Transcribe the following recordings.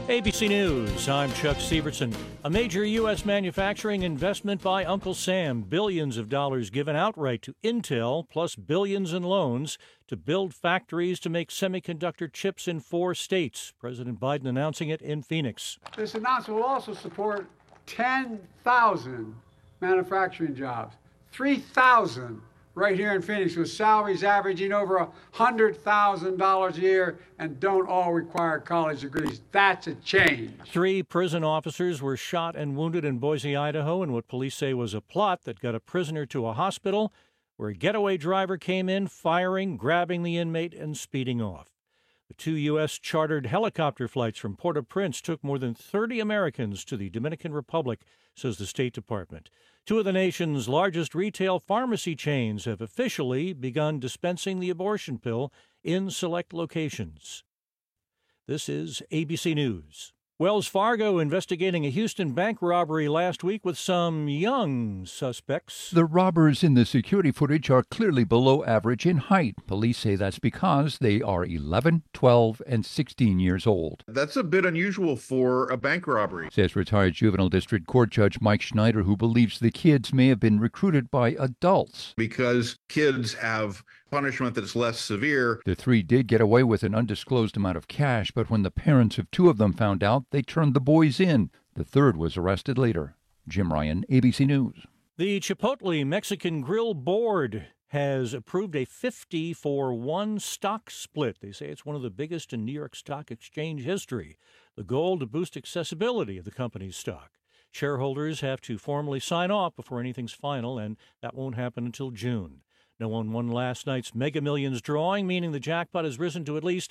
ABC News, I'm Chuck Severson. A major U.S. manufacturing investment by Uncle Sam. Billions of dollars given outright to Intel, plus billions in loans to build factories to make semiconductor chips in 4 states. President Biden announcing it in Phoenix. This announcement will also support 10,000 manufacturing jobs, 3,000 right here in Phoenix, with salaries averaging over $100,000 a year and don't all require college degrees. That's a change. 3 prison officers were shot and wounded in Boise, Idaho, in what police say was a plot that got a prisoner to a hospital where a getaway driver came in, firing, grabbing the inmate, and speeding off. The 2 U.S. chartered helicopter flights from Port-au-Prince took more than 30 Americans to the Dominican Republic, says the State Department. 2 of the nation's largest retail pharmacy chains have officially begun dispensing the abortion pill in select locations. This is ABC News. Wells Fargo investigating a Houston bank robbery last week with some young suspects. The robbers in the security footage are clearly below average in height. Police say that's because they are 11, 12, and 16 years old. That's a bit unusual for a bank robbery, says retired juvenile district court judge Mike Schneider, who believes the kids may have been recruited by adults. because kids have punishment that's less severe. The 3 did get away with an undisclosed amount of cash, but when the parents of 2 of them found out, they turned the boys in. The 3rd was arrested later. Jim Ryan, ABC News. The Chipotle Mexican Grill Board has approved a 50-for-1 stock split. They say it's one of the biggest in New York Stock Exchange history. The goal to boost accessibility of the company's stock. Shareholders have to formally sign off before anything's final, and that won't happen until June. No one won last night's Mega Millions drawing, meaning the jackpot has risen to at least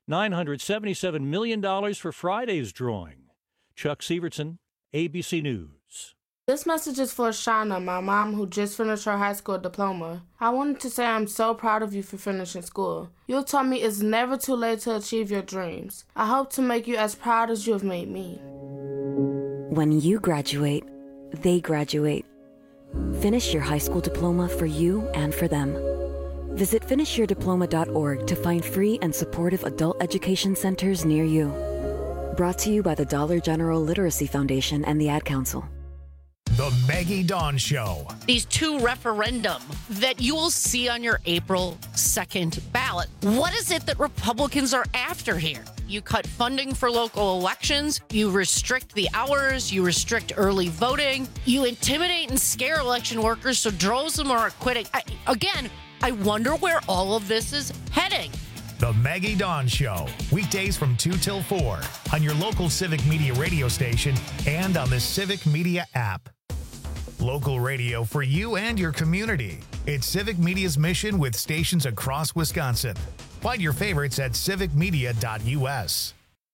$977 million for Friday's drawing. Chuck Severson, ABC News. This message is for Shauna, my mom, who just finished her high school diploma. I wanted to say I'm so proud of you for finishing school. You taught me it's never too late to achieve your dreams. I hope to make you as proud as you have made me. When you graduate, they graduate. Finish your high school diploma for you and for them. Visit finishyourdiploma.org to find free and supportive adult education centers near you. Brought to you by the Dollar General Literacy Foundation and the Ad Council. The Maggie Dawn Show. These 2 referendum that you will see on your April 2nd ballot. What is it that Republicans are after here? You cut funding for local elections. You restrict the hours. You restrict early voting. You intimidate and scare election workers so droves of them are quitting. I wonder where all of this is heading. The Maggie Dawn Show. Weekdays from 2 till 4 on your local Civic Media radio station and on the Civic Media app. Local radio for you and your community. It's Civic Media's mission with stations across Wisconsin. Find your favorites at civicmedia.us.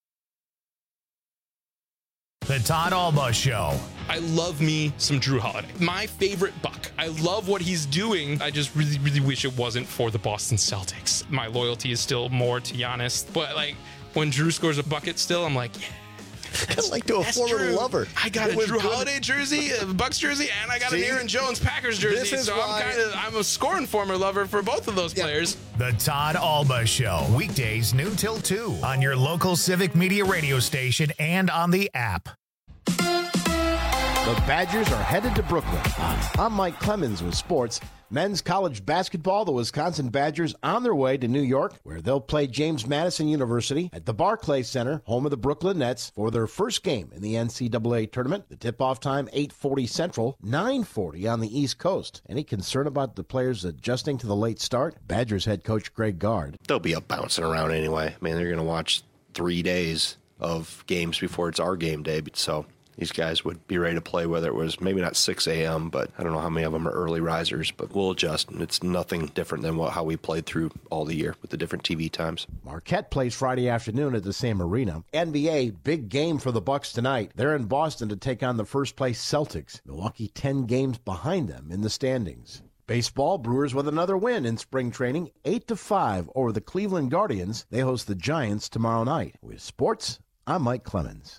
The Todd Alba Show. I love me some Drew Holiday. My favorite Buck. I love what he's doing. I just really, really wish it wasn't for the Boston Celtics. My loyalty is still more to Giannis. But like when Drew scores a bucket still, I'm like, yeah. Kind of like to a former lover. I got a Drew Holiday jersey, a Bucks jersey, and I got an Aaron Jones Packers jersey. So I'm a scoring former lover for both of those players. The Todd Alba Show. Weekdays noon till 2 on your local Civic Media radio station and on the app. The Badgers are headed to Brooklyn. I'm Mike Clemens with sports. Men's college basketball, the Wisconsin Badgers on their way to New York, where they'll play James Madison University at the Barclays Center, home of the Brooklyn Nets, for their first game in the NCAA tournament. The tip-off time, 8:40 Central, 9:40 on the East Coast. Any concern about the players adjusting to the late start? Badgers head coach Greg Gard. They'll be up bouncing around anyway. I mean, they're going to watch 3 days of games before it's our game day, so these guys would be ready to play, whether it was maybe not 6 a.m., but I don't know how many of them are early risers, but we'll adjust. And it's nothing different than how we played through all the year with the different TV times. Marquette plays Friday afternoon at the same arena. NBA, big game for the Bucks tonight. They're in Boston to take on the first-place Celtics. Milwaukee 10 games behind them in the standings. Baseball, Brewers with another win in spring training, 8-5 over the Cleveland Guardians. They host the Giants tomorrow night. With sports, I'm Mike Clemens.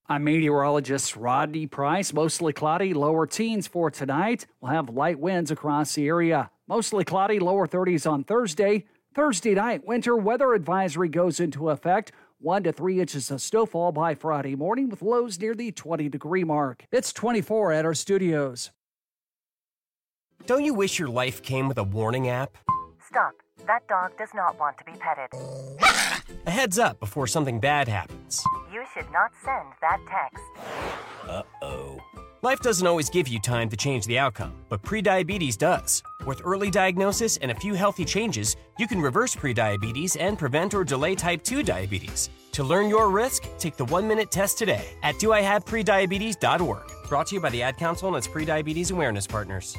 I'm meteorologist Rodney Price. Mostly cloudy, lower teens for tonight. We'll have light winds across the area. Mostly cloudy, lower 30s on Thursday. Thursday night, winter weather advisory goes into effect. 1 to 3 inches of snowfall by Friday morning with lows near the 20-degree mark. It's 24 at our studios. Don't you wish your life came with a warning app? Stop. That dog does not want to be petted. A heads up before something bad happens. You should not send that text. Uh-oh. Life doesn't always give you time to change the outcome, but prediabetes does. With early diagnosis and a few healthy changes, you can reverse prediabetes and prevent or delay type 2 diabetes. To learn your risk, take the 1-minute test today at doihaveprediabetes.org. Brought to you by the Ad Council and its prediabetes awareness partners.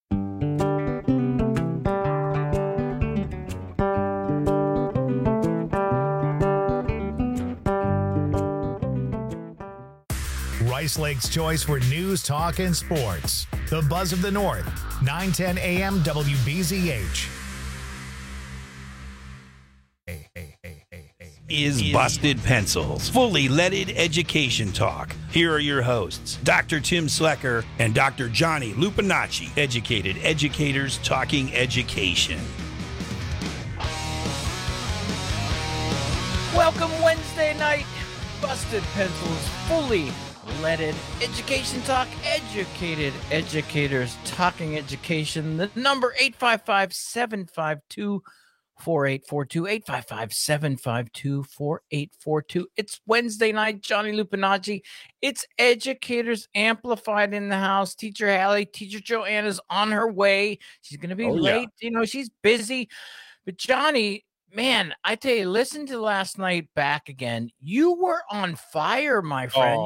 Rice Lake's choice for news, talk, and sports. The Buzz of the North, 910 AM WBZH. Is Busted Pencils, fully leaded education talk. Here are your hosts, Dr. Tim Slecker and Dr. Johnny Lupinacci, educated educators talking education. Welcome Wednesday night, Busted Pencils, fully leaded education talk, educated educators talking education. The number 855-752-4842, 855-752-4842. It's Wednesday night, Johnny Lupinacci. It's Educators Amplified in the house. Teacher Hallie, Teacher Joanna's on her way. She's going to be late. Yeah. You know, she's busy. But Johnny, man, I tell you, listen to last night back again. You were on fire, my friend.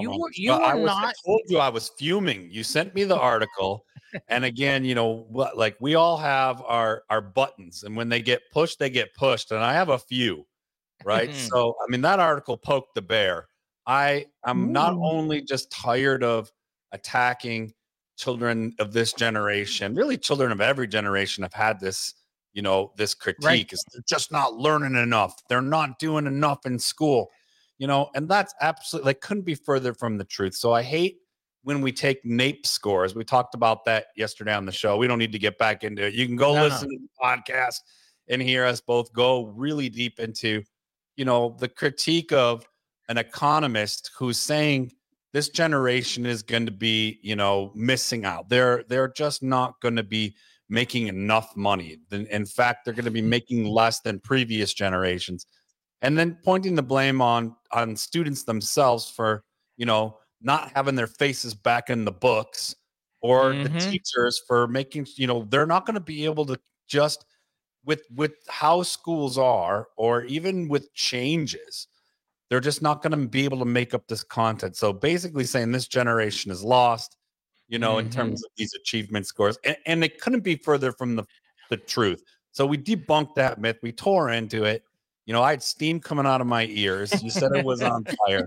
I told you I was fuming. You sent me the article. And again, you know, like we all have our buttons, and when they get pushed, they get pushed. And I have a few, right? So, I mean, that article poked the bear. I'm not only just tired of attacking children of this generation, really children of every generation have had this, you know, this critique is they're just not learning enough. They're not doing enough in school, you know, and that's absolutely, like, couldn't be further from the truth. So I hate when we take NAEP scores. We talked about that yesterday on the show. We don't need to get back into it. You can go listen to the podcast and hear us both go really deep into, you know, the critique of an economist who's saying this generation is going to be, you know, missing out. They're just not going to be making enough money. In fact, they're going to be making less than previous generations. And then pointing the blame on students themselves for, you know, not having their faces back in the books, or the teachers for making, you know, they're not going to be able to just with how schools are, or even with changes, they're just not going to be able to make up this content. So basically saying this generation is lost, you know, in terms of these achievement scores. And it couldn't be further from the truth. So we debunked that myth. We tore into it. You know, I had steam coming out of my ears. You said it was on fire.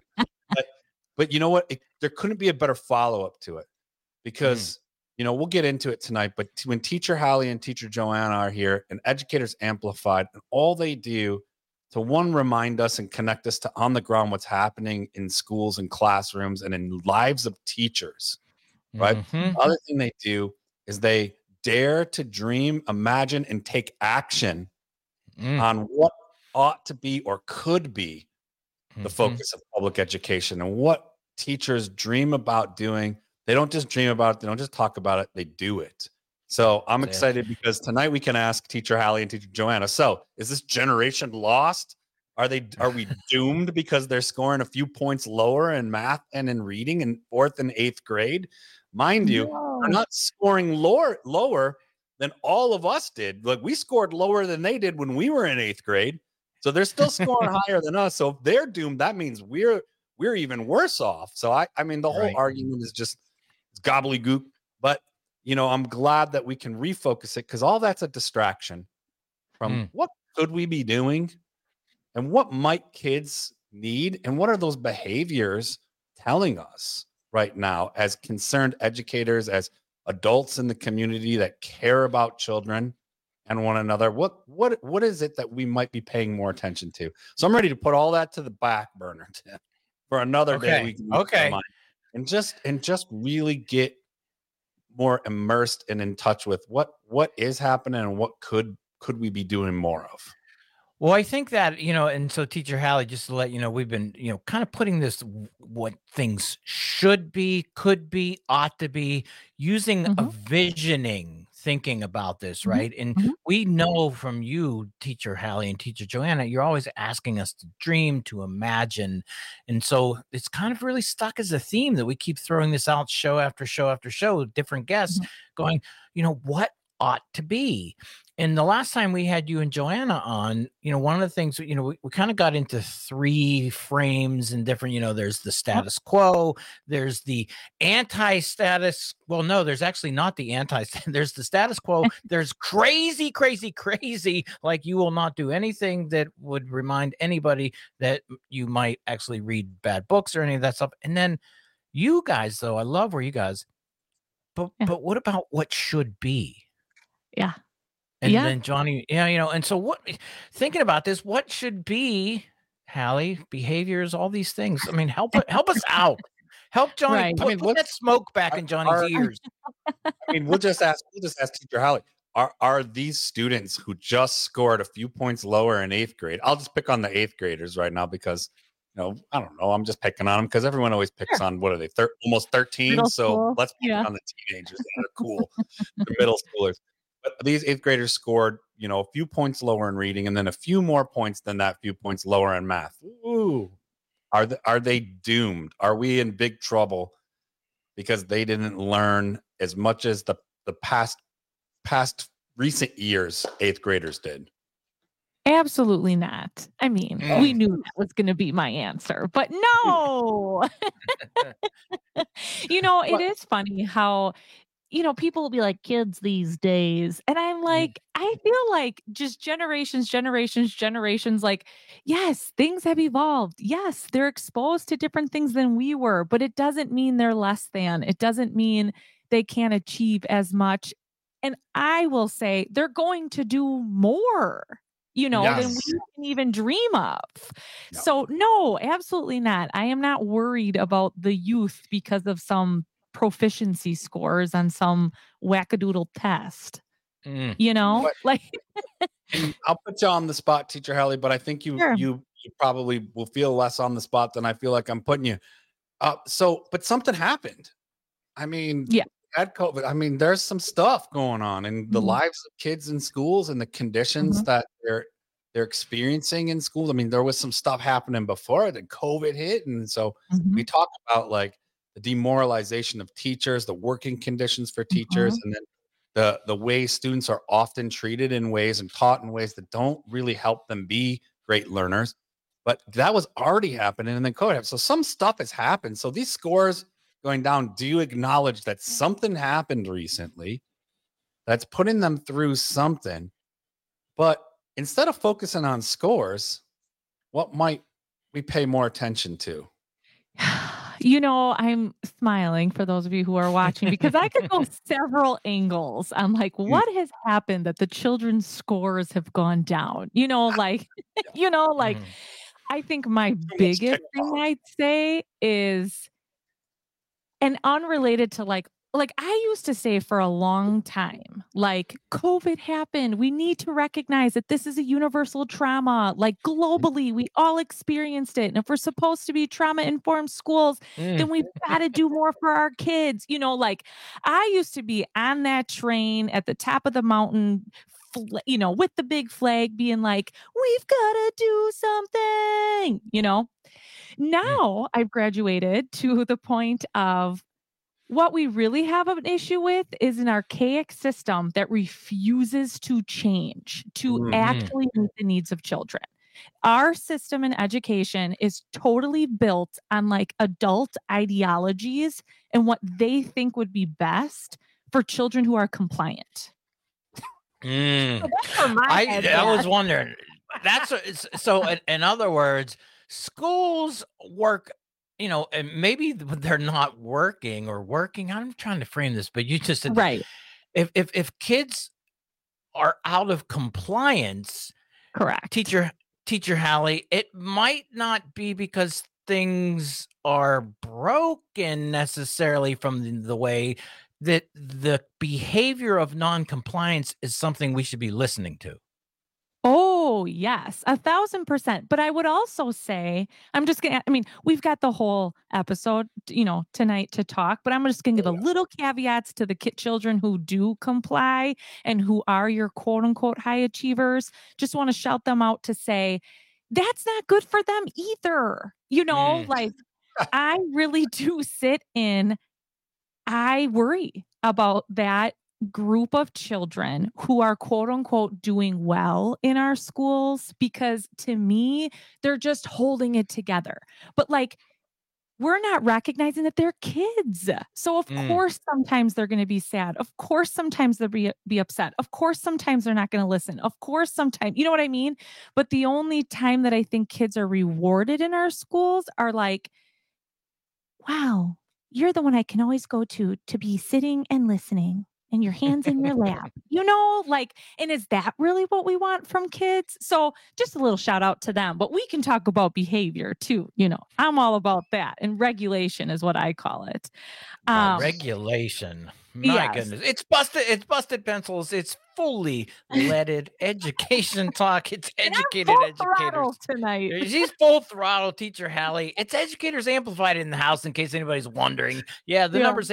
But you know what? There couldn't be a better follow-up to it, because, you know, we'll get into it tonight. But when Teacher Hallie and Teacher Joanna are here and Educators Amplified, and all they do to, one, remind us and connect us to on the ground what's happening in schools and classrooms and in lives of teachers, right? The other thing they do is they dare to dream, imagine, and take action on what ought to be or could be the focus of public education, and what teachers dream about doing. They don't just dream about it. They don't just talk about it. They do it. So I'm excited because tonight we can ask Teacher Hallie and Teacher Joanna. So is this generation lost? Are we doomed because they're scoring a few points lower in math and in reading in 4th and 8th grade? Mind you, they're not scoring lower than all of us did. Like, we scored lower than they did when we were in 8th grade. So they're still scoring higher than us. So if they're doomed, that means we're even worse off. So I mean, the whole argument is just gobbledygook. But, you know, I'm glad that we can refocus it, because all that's a distraction from what could we be doing, and what might kids need, and what are those behaviors telling us right now as concerned educators, as adults in the community that care about children and one another. What is it that we might be paying more attention to? So I'm ready to put all that to the back burner, Tim. for another day. Okay. We can Okay. and just really get more immersed and in touch with what is happening and what could we be doing more of. Well, I think that, and so Teacher Hallie, just to let you know, we've been, kind of putting this, what things should be, could be, ought to be, using a visioning thinking about this, right? And we know from you, Teacher Hallie and Teacher Joanna, you're always asking us to dream, to imagine. And so it's kind of really stuck as a theme that we keep throwing this out show after show after show, different guests going, what ought to be. And the last time we had you and Joanna on, one of the things, we kind of got into 3 frames and different, there's the status quo, there's the anti-status. Well, no, there's actually not the there's the status quo. There's crazy, crazy, crazy. Like, you will not do anything that would remind anybody that you might actually read bad books or any of that stuff. And then you guys, though, I love where you guys, but what about what should be? Yeah. And then Johnny, and so thinking about this, what should be, Hallie, behaviors, all these things. I mean, help us out. Help Johnny put that smoke back in Johnny's ears. I mean, we'll just ask Teacher Hallie, are these students who just scored a few points lower in 8th grade? I'll just pick on the 8th graders right now because, I don't know. I'm just picking on them because everyone always picks on, what are they, almost 13? Middle so school. Let's pick on the teenagers that are cool, the middle schoolers. But these 8th graders scored, a few points lower in reading and then a few more points than that, few points lower in math. Ooh. Are they doomed? Are we in big trouble because they didn't learn as much as the past recent years 8th graders did? Absolutely not. I mean, we knew that was going to be my answer, but no. It is funny how people will be like, kids these days. And I'm like, I feel like just generations, like, yes, things have evolved. Yes, they're exposed to different things than we were, but it doesn't mean they're less than. It doesn't mean they can't achieve as much. And I will say they're going to do more, than we can even dream of. No. So no, absolutely not. I am not worried about the youth because of some proficiency scores on some wackadoodle test. Like I'll put you on the spot, Teacher Hallie, but I think you probably will feel less on the spot than I feel like I'm putting you. But something happened. I mean, had COVID. I mean, there's some stuff going on in the lives of kids in schools and the conditions that they're experiencing in schools. I mean, there was some stuff happening before the COVID hit, and so we talk about like the demoralization of teachers, the working conditions for teachers, and then the way students are often treated in ways and taught in ways that don't really help them be great learners. But that was already happening, and then COVID happened. So some stuff has happened. So these scores going down, do you acknowledge that something happened recently that's putting them through something? But instead of focusing on scores, what might we pay more attention to? I'm smiling for those of you who are watching because I could go several angles on like what has happened that the children's scores have gone down. I think my biggest thing I'd say is, and unrelated to like I used to say for a long time, like COVID happened. We need to recognize that this is a universal trauma. Like globally, we all experienced it. And if we're supposed to be trauma-informed schools, then we've got to do more for our kids. I used to be on that train at the top of the mountain, with the big flag being like, we've got to do something, Now I've graduated to the point of, what we really have an issue with is an archaic system that refuses to change to actually meet the needs of children. Our system in education is totally built on like adult ideologies and what they think would be best for children who are compliant. I was wondering. So in other words, schools work, and maybe they're not working or working. I'm trying to frame this, but you just said, right. If kids are out of compliance, correct. Teacher Hallie, it might not be because things are broken necessarily from the way that the behavior of non-compliance is something we should be listening to. Oh, yes, 1,000%. But I would also say, we've got the whole episode, tonight to talk, but I'm just going to give a little caveats to the children who do comply and who are your quote unquote high achievers. Just want to shout them out to say, that's not good for them either. Like I really do I worry about that group of children who are quote unquote doing well in our schools, because to me, they're just holding it together. But like, we're not recognizing that they're kids. So of course, sometimes they're going to be sad. Of course, sometimes they'll be upset. Of course, sometimes they're not going to listen. Of course, sometimes, you know what I mean? But the only time that I think kids are rewarded in our schools are like, wow, you're the one I can always go to be sitting and listening and your hands in your lap, and is that really what we want from kids? So just a little shout out to them, but we can talk about behavior too. I'm all about that. And regulation is what I call it. Regulation. My goodness. It's busted pencils. It's fully leaded education talk. It's educated educators tonight. She's full throttle, Teacher Hallie. It's Educators Amplified in the house, in case anybody's wondering. Yeah, the number's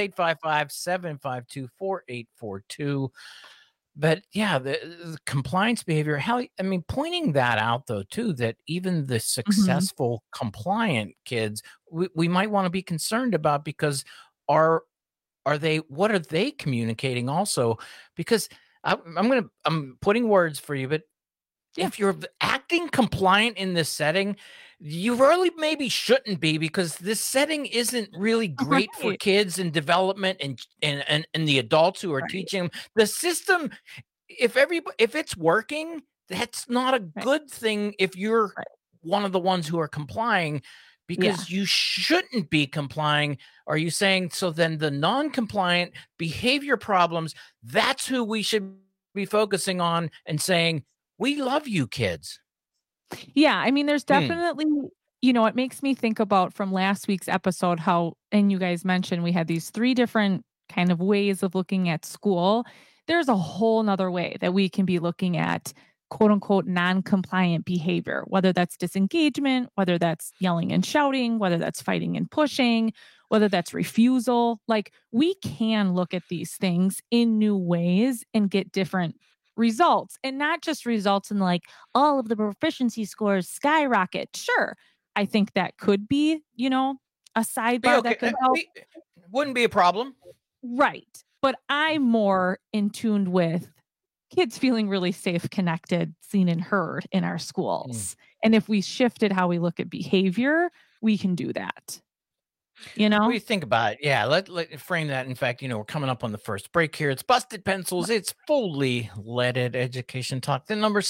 855-752-4842. But yeah, the compliance behavior, Hallie, pointing that out though too, that even the successful compliant kids, we might want to be concerned about, because what are they communicating also? Because I'm putting words for you, but if you're acting compliant in this setting, you really maybe shouldn't be, because this setting isn't really great for kids and development and the adults who are teaching them. The system, if it's working, that's not a good thing if you're one of the ones who are complying, because you shouldn't be complying. Are you saying, so then the non-compliant behavior problems, that's who we should be focusing on and saying, we love you kids? Yeah. There's definitely, it makes me think about from last week's episode how, and you guys mentioned we had these 3 different kind of ways of looking at school. There's a whole nother way that we can be looking at quote unquote non-compliant behavior, whether that's disengagement, whether that's yelling and shouting, whether that's fighting and pushing, whether that's refusal. Like, we can look at these things in new ways and get different results, and not just results in like all of the proficiency scores skyrocket. Sure, I think that could be, a sidebar that could help. Wouldn't be a problem. Right. But I'm more in tune with kids feeling really safe, connected, seen and heard in our schools. And if we shifted how we look at behavior, we can do that. What do you think about it? Yeah, let frame that. In fact, we're coming up on the first break here. It's Busted Pencils. It's fully leaded education talk. The number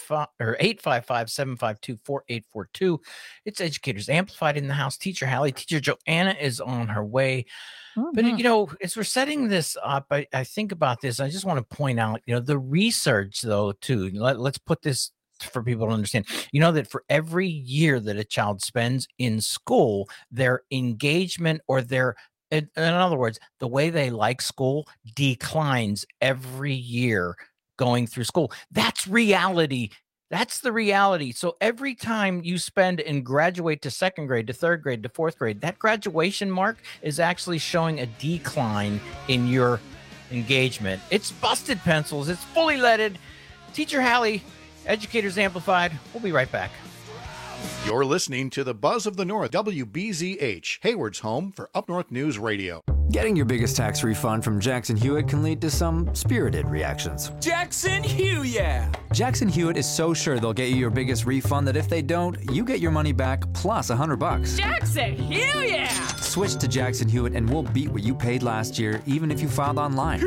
855-752-4842. It's Educators Amplified in the house. Teacher Hallie, Teacher Joanna is on her way. But as we're setting this up, I think about this. I just want to point out, the research though too. Let's put this for people to understand, that for every year that a child spends in school, their engagement or in other words, the way they like school declines every year going through school. That's reality. That's the reality. So every time you spend and graduate to 2nd grade, to 3rd grade, to 4th grade, that graduation mark is actually showing a decline in your engagement. It's Busted Pencils. It's fully leaded. Teacher Hallie, Educators Amplified. We'll be right back. You're listening to the Buzz of the North, WBZH, Hayward's home for Up North News Radio. Getting your biggest tax refund from Jackson Hewitt can lead to some spirited reactions. Jackson Hewitt, yeah! Jackson Hewitt is so sure they'll get you your biggest refund that if they don't, you get your money back plus $100. Jackson Hewitt, yeah! Switch to Jackson Hewitt and we'll beat what you paid last year, even if you filed online.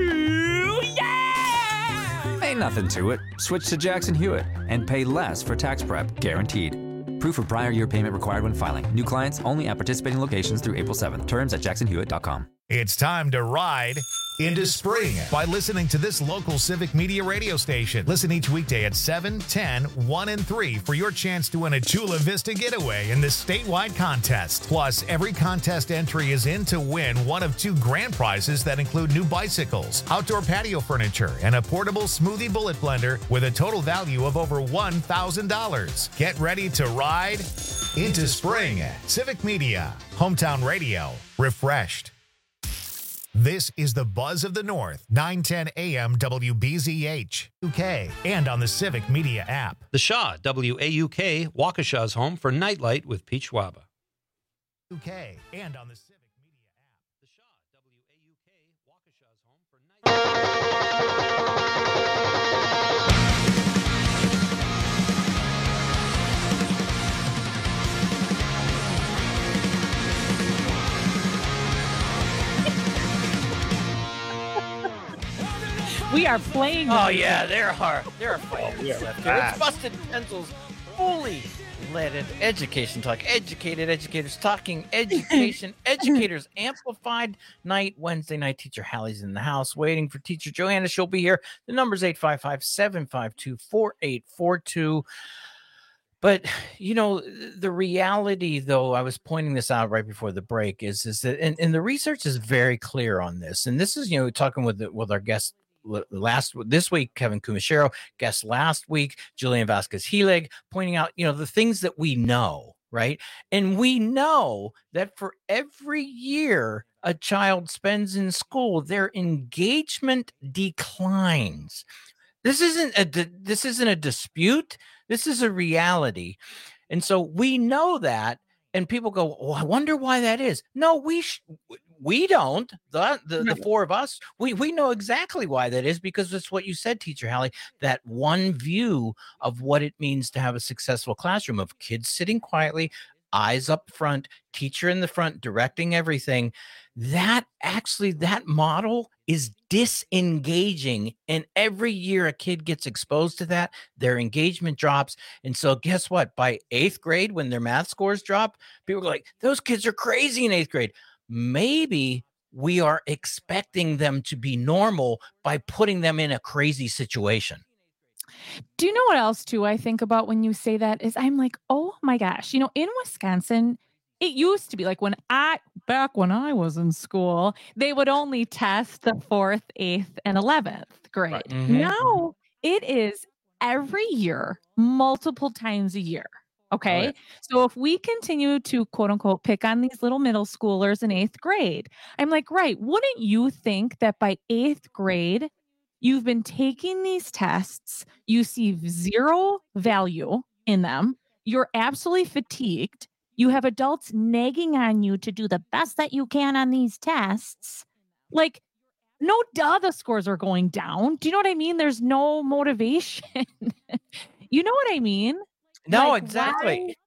Ain't nothing to it. Switch to Jackson Hewitt and pay less for tax prep, guaranteed. Proof of prior year payment required when filing. New clients only at participating locations through April 7th. Terms at jacksonhewitt.com. It's time to ride into spring by listening to this local Civic Media radio station. Listen each weekday at 7, 10, 1, and 3 for your chance to win a Chula Vista getaway in this statewide contest. Plus, every contest entry is in to win one of 2 grand prizes that include new bicycles, outdoor patio furniture, and a portable smoothie bullet blender with a total value of over $1,000. Get ready to ride into spring. Civic Media, hometown radio, refreshed. This is the Buzz of the North, 910 AM WBZH, UK, and on the Civic Media app. The Shaw, WAUK, Waukesha's home for Nightlight with Pete Schwaba. UK, and on the Civic Media app. The Shaw, WAUK, Waukesha's home for Nightlight. We are playing. Oh yeah, there are fighters left here. back. It's Busted Pencils, fully leaded education talk. Educated educators talking education. Educators amplified night. Wednesday night. Teacher Hallie's in the house waiting for Teacher Joanna. She'll be here. The number's 855-752-4842. But, you know, the reality, though, I was pointing this out right before the break, is that, and the research is very clear on this. And this is, you know, talking with our guest this week, Kevin Kumashiro, guest last week, Julian Vasquez-Helig, pointing out, you know, the things that we know, right? And we know that for every year a child spends in school, their engagement declines. This isn't a dispute. This is a reality. And so we know that, and people go, "Oh, I wonder why that is." No, we don't. The four of us, we know exactly why that is, because it's what you said, Teacher Hallie, that one view of what it means to have a successful classroom of kids sitting quietly, eyes up front, teacher in the front, directing everything. That model is disengaging. And every year a kid gets exposed to that, their engagement drops. And so guess what? By 8th grade, when their math scores drop, people are like, those kids are crazy in 8th grade. Maybe we are expecting them to be normal by putting them in a crazy situation. Do you know what else, too, I think about when you say that is I'm like, oh, my gosh, you know, in Wisconsin, it used to be like back when I was in school, they would only test the 4th, 8th, and 11th grade. Right. Mm-hmm. Now it is every year, multiple times a year. Okay. Oh, yeah. So if we continue to quote unquote pick on these little middle schoolers in 8th grade, I'm like, right. Wouldn't you think that by 8th grade, you've been taking these tests, you see zero value in them, you're absolutely fatigued, you have adults nagging on you to do the best that you can on these tests. Like, no duh, the scores are going down. Do you know what I mean? There's no motivation. You know what I mean? No, Like, exactly.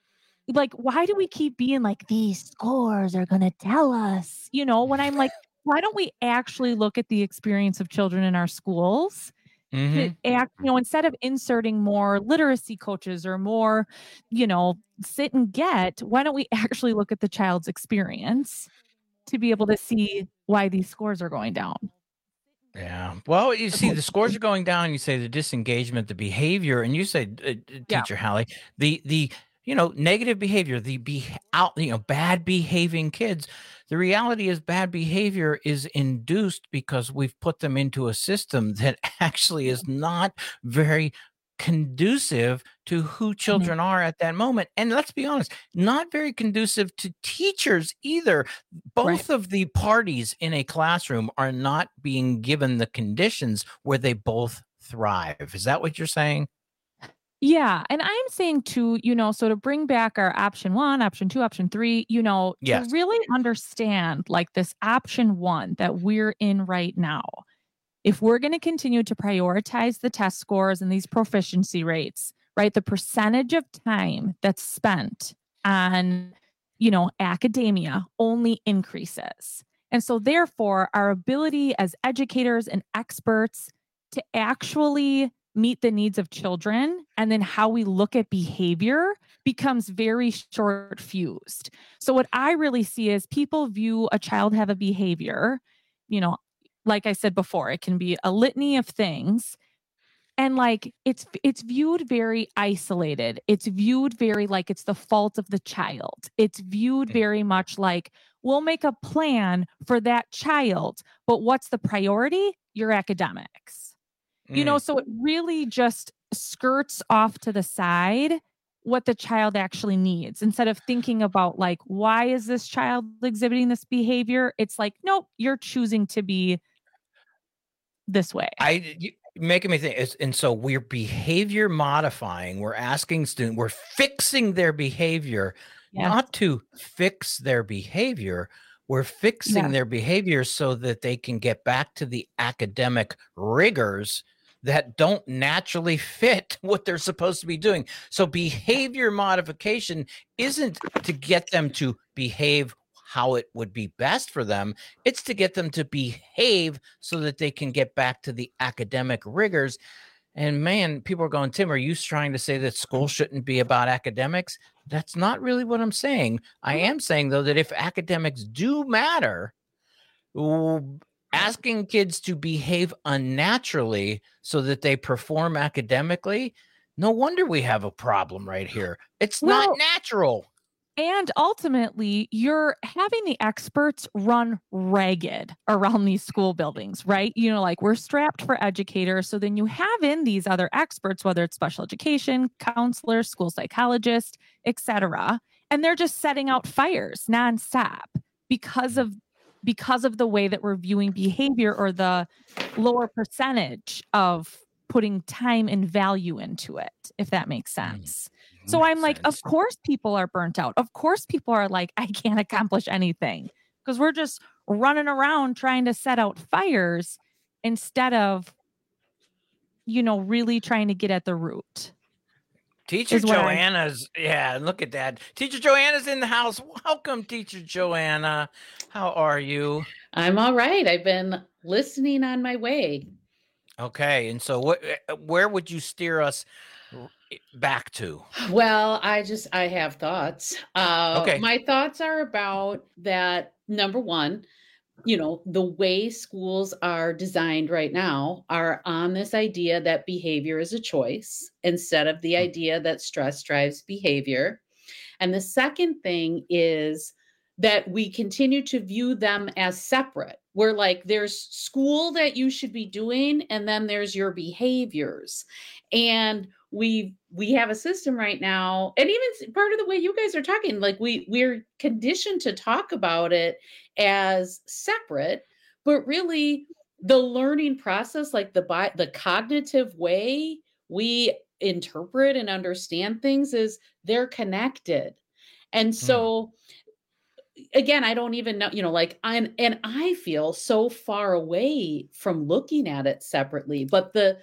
Why do we keep being like, these scores are going to tell us, you know, when I'm like, why don't we actually look at the experience of children in our schools? Mm-hmm. You know, instead of inserting more literacy coaches or more, you know, sit and get, why don't we actually look at the child's experience to be able to see why these scores are going down? Yeah. Well, you see, the scores are going down. You say the disengagement, the behavior, and you say, Teacher Hallie, the you know, negative behavior, bad behaving kids. The reality is bad behavior is induced because we've put them into a system that actually is not very conducive to who children are at that moment. And let's be honest, not very conducive to teachers either. Both of the parties in a classroom are not being given the conditions where they both thrive. Is that what you're saying? Yeah. And I'm saying too, you know, so to bring back our option 1, option 2, option 3, you know, Yes. to really understand like this option 1 that we're in right now, if we're going to continue to prioritize the test scores and these proficiency rates, right, the percentage of time that's spent on, you know, academia only increases. And so therefore, our ability as educators and experts to actually meet the needs of children and then how we look at behavior becomes very short fused. So what I really see is people view a child have a behavior, you know, like I said before, it can be a litany of things. And like it's viewed very isolated. It's viewed very like it's the fault of the child. It's viewed very much like we'll make a plan for that child, but what's the priority? Your academics. You know, so it really just skirts off to the side what the child actually needs instead of thinking about like, why is this child exhibiting this behavior? It's like, nope, you're choosing to be this way. Making me think, and so we're behavior modifying. We're asking students, we're fixing their behavior, not to fix their behavior. We're fixing their behavior so that they can get back to the academic rigors that don't naturally fit what they're supposed to be doing. So behavior modification isn't to get them to behave how it would be best for them. It's to get them to behave so that they can get back to the academic rigors. And man, people are going, Tim, are you trying to say that school shouldn't be about academics? That's not really what I'm saying. I am saying, though, that if academics do matter, asking kids to behave unnaturally so that they perform academically, no wonder we have a problem right here. It's not natural. And ultimately, you're having the experts run ragged around these school buildings, right? You know, like we're strapped for educators. So then you have in these other experts, whether it's special education, counselors, school psychologists, etc. And they're just setting out fires nonstop because of the way that we're viewing behavior or the lower percentage of putting time and value into it, if that makes sense. So I'm like, of course people are burnt out. Of course people are like, I can't accomplish anything because we're just running around trying to set out fires instead of, you know, really trying to get at the root. Teacher Joanna's, look at that. Teacher Joanna's in the house. Welcome, Teacher Joanna. How are you? I'm all right. I've been listening on my way. Okay. And so where would you steer us back to? Well, I have thoughts. Okay. My thoughts are about that. Number one, you know, the way schools are designed right now are on this idea that behavior is a choice instead of the idea that stress drives behavior. And the second thing is that we continue to view them as separate. We're like, there's school that you should be doing, and then there's your behaviors. And we have a system right now, and even part of the way you guys are talking, like we're conditioned to talk about it as separate, but really the learning process, like the cognitive way we interpret and understand things, is they're connected. And so again, I don't even know, you know, like I feel so far away from looking at it separately, but the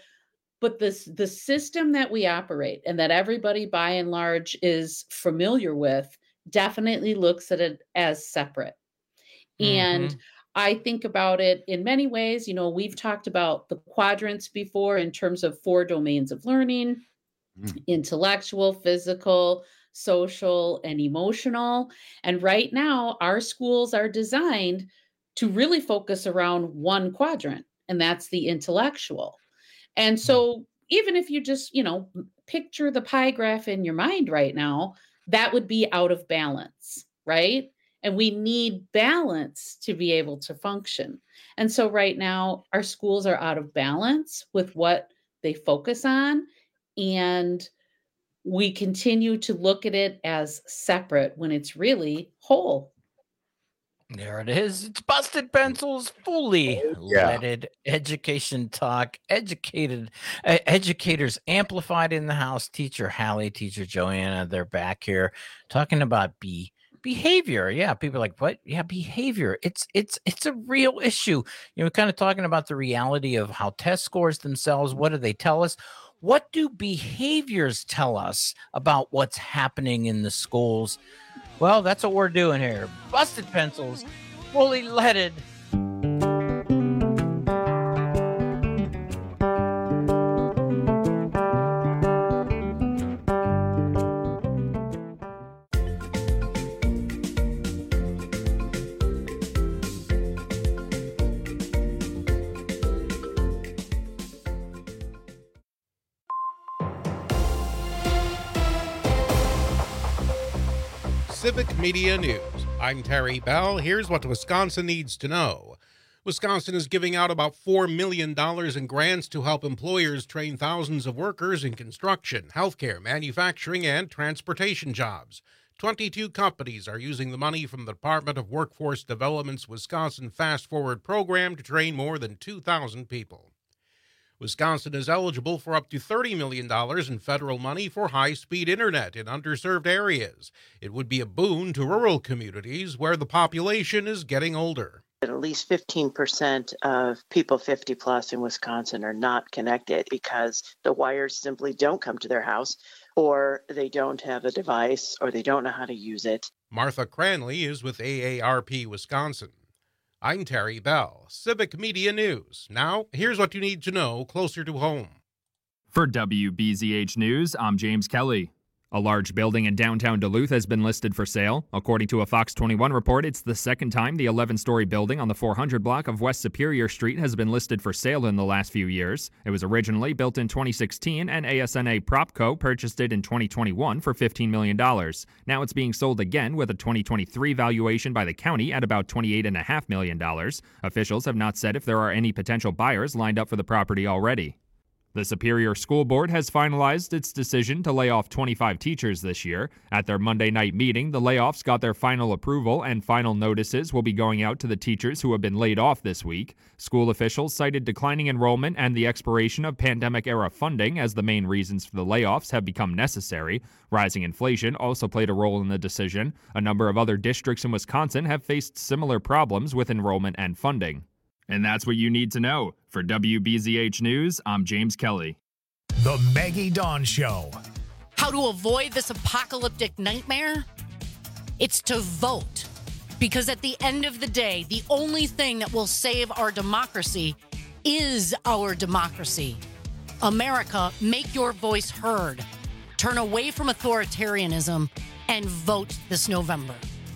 system that we operate and that everybody by and large is familiar with definitely looks at it as separate. And I think about it in many ways. You know, we've talked about the quadrants before in terms of 4 domains of learning: intellectual, physical, social, and emotional. And right now, our schools are designed to really focus around one quadrant, and that's the intellectual. And so even if you just, you know, picture the pie graph in your mind right now, that would be out of balance, right? And we need balance to be able to function. And so right now, our schools are out of balance with what they focus on. And we continue to look at it as separate when it's really whole. There it is. It's Busted Pencils, fully leaded education talk. Educators amplified in the house. Teacher Hallie, Teacher Joanna, they're back here talking about behavior. Yeah, people are like, what? Yeah, behavior. It's a real issue. You know, we're kind of talking about the reality of how test scores themselves. What do they tell us? What do behaviors tell us about what's happening in the schools? Well, that's what we're doing here. Busted Pencils, fully leaded. Civic Media News. I'm Terry Bell. Here's what Wisconsin needs to know. Wisconsin is giving out about $4 million in grants to help employers train thousands of workers in construction, healthcare, manufacturing, and transportation jobs. 22 companies are using the money from the Department of Workforce Development's Wisconsin Fast Forward program to train more than 2,000 people. Wisconsin is eligible for up to $30 million in federal money for high-speed internet in underserved areas. It would be a boon to rural communities where the population is getting older. At least 15% of people 50 plus in Wisconsin are not connected because the wires simply don't come to their house, or they don't have a device, or they don't know how to use it. Martha Cranley is with AARP Wisconsin. I'm Terry Bell, Civic Media News. Now, here's what you need to know closer to home. For WBZH News, I'm James Kelly. A large building in downtown Duluth has been listed for sale. According to a Fox 21 report, it's the second time the 11-story building on the 400 block of West Superior Street has been listed for sale in the last few years. It was originally built in 2016, and ASNA PropCo purchased it in 2021 for $15 million. Now it's being sold again with a 2023 valuation by the county at about $28.5 million. Officials have not said if there are any potential buyers lined up for the property already. The Superior School Board has finalized its decision to lay off 25 teachers this year. At their Monday night meeting, the layoffs got their final approval, and final notices will be going out to the teachers who have been laid off this week. School officials cited declining enrollment and the expiration of pandemic-era funding as the main reasons for the layoffs have become necessary. Rising inflation also played a role in the decision. A number of other districts in Wisconsin have faced similar problems with enrollment and funding. And that's what you need to know. For WBZH News, I'm James Kelly. The Maggie Dawn Show. How to avoid this apocalyptic nightmare? It's to vote. Because at the end of the day, the only thing that will save our democracy is our democracy. America, make your voice heard. Turn away from authoritarianism and vote this November.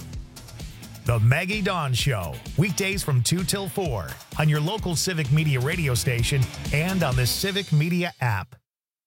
The Maggie Dawn Show, weekdays from 2 till 4 on your local Civic Media radio station and on the Civic Media app.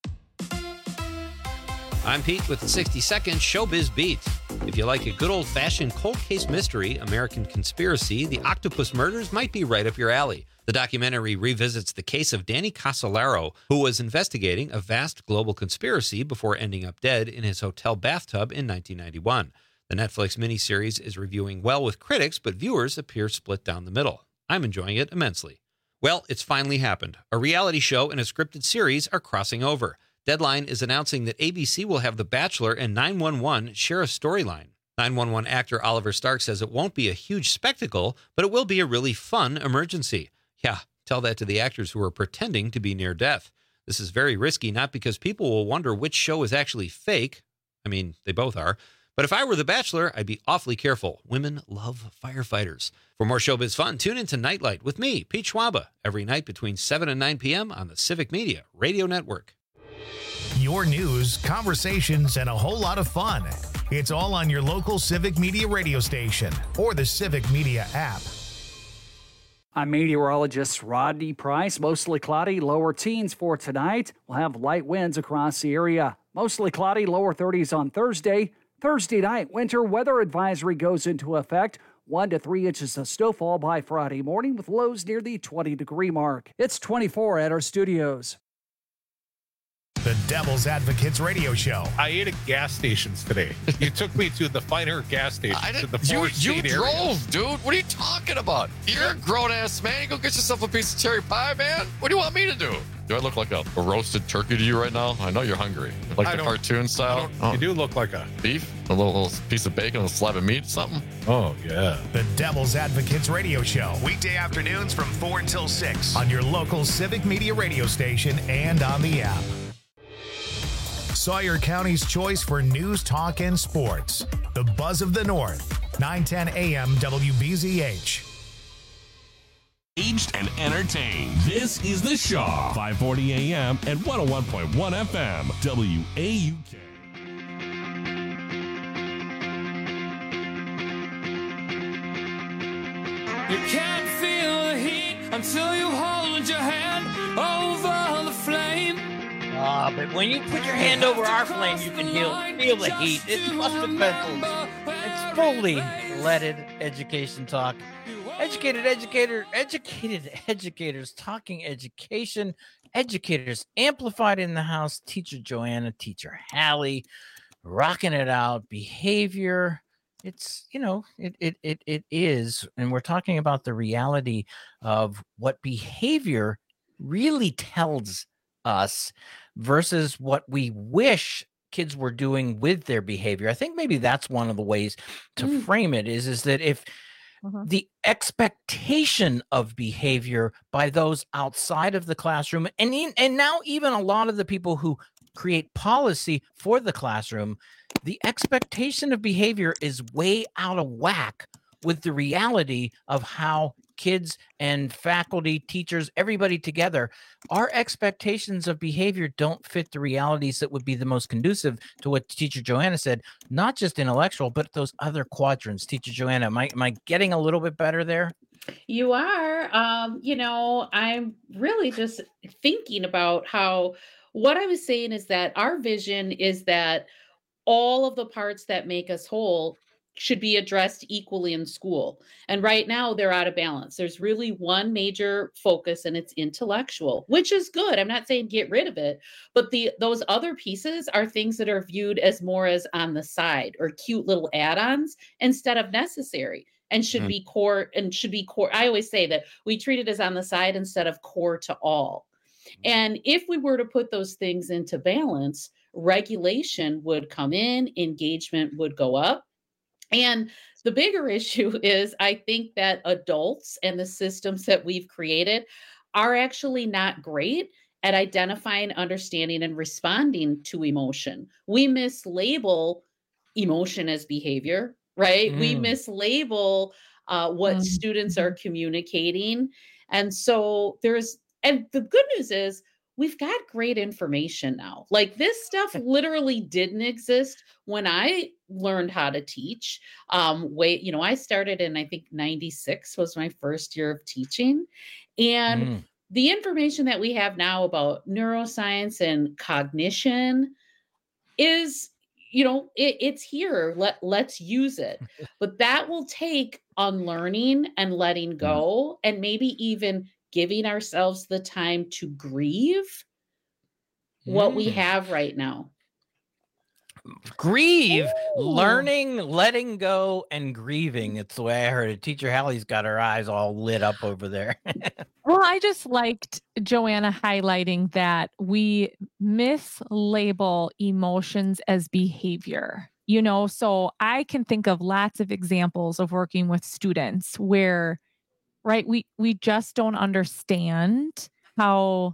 I'm Pete with the 60-second Showbiz Beat. If you like a good old-fashioned cold case mystery, American Conspiracy, The Octopus Murders might be right up your alley. The documentary revisits the case of Danny Casolaro, who was investigating a vast global conspiracy before ending up dead in his hotel bathtub in 1991. The Netflix miniseries is reviewing well with critics, but viewers appear split down the middle. I'm enjoying it immensely. Well, it's finally happened. A reality show and a scripted series are crossing over. Deadline is announcing that ABC will have The Bachelor and 911 share a storyline. 911 actor Oliver Stark says it won't be a huge spectacle, but it will be a really fun emergency. Yeah, tell that to the actors who are pretending to be near death. This is very risky, not because people will wonder which show is actually fake. I mean, they both are. But if I were The Bachelor, I'd be awfully careful. Women love firefighters. For more showbiz fun, tune into Nightlight with me, Pete Schwaba, every night between 7 and 9 p.m. on the Civic Media Radio Network. Your news, conversations, and a whole lot of fun. It's all on your local Civic Media radio station or the Civic Media app. I'm meteorologist Rodney Price. Mostly cloudy, lower teens for tonight. We'll have light winds across the area. Mostly cloudy, lower 30s on Thursday. Thursday night, winter weather advisory goes into effect. 1 to 3 inches of snowfall by Friday morning with lows near the 20-degree mark. It's 24 at our studios. The Devil's Advocates radio show. I ate at gas stations today. You took me to the finer gas station. You drove, dude. What are you talking about? You're a grown-ass man. You go get yourself a piece of cherry pie, man. What do you want me to do? Do I look like a roasted turkey to you right now? I know you're hungry. Like the cartoon style? You do look like a beef? A little piece of bacon, a slab of meat, something? Oh, yeah. The Devil's Advocates radio show. Weekday afternoons from 4 until 6 on your local Civic Media radio station and on the app. Sawyer County's choice for news, talk, and sports. The Buzz of the North. 9:10 a.m. WBZH. Engaged and entertained. This is The Shaw. 540 a.m. and 101.1 FM. WAUK. You can't feel the heat until you hold your hand over the flame. But when you put your hand over our flame, you can feel the heat. It's Busted Pencils. fully leaded education talk. Educated educators talking education. Educators amplified in the house. Teacher Joanna, Teacher Hallie, rocking it out. Behavior. It's, it is. And we're talking about the reality of what behavior really tells us versus what we wish kids were doing with their behavior. I think maybe that's one of the ways to frame it is that if the expectation of behavior by those outside of the classroom and now even a lot of the people who create policy for the classroom, the expectation of behavior is way out of whack with the reality of how kids and faculty, teachers, everybody together, our expectations of behavior don't fit the realities that would be the most conducive to what Teacher Joanna said, not just intellectual, but those other quadrants. Teacher Joanna, am I getting a little bit better there? You are. I'm really just thinking about how what I was saying is that our vision is that all of the parts that make us whole should be addressed equally in school. And right now they're out of balance. There's really one major focus and it's intellectual, which is good. I'm not saying get rid of it, but those other pieces are things that are viewed as more as on the side or cute little add-ons instead of necessary and should be core. I always say that we treat it as on the side instead of core to all. And if we were to put those things into balance, regulation would come in, engagement would go up. And the bigger issue is I think that adults and the systems that we've created are actually not great at identifying, understanding, and responding to emotion. We mislabel emotion as behavior, right? We mislabel what students are communicating. And so and the good news is we've got great information now. Like this stuff literally didn't exist when I learned how to teach. I started in, I think 96 was my first year of teaching. And the information that we have now about neuroscience and cognition is, it's here. Let's use it. But that will take unlearning and letting go and maybe even giving ourselves the time to grieve what we have right now. Grieve, learning, letting go, and grieving. It's the way I heard it. Teacher Hallie's got her eyes all lit up over there. Well, I just liked Joanna highlighting that we mislabel emotions as behavior. So I can think of lots of examples of working with students where we just don't understand how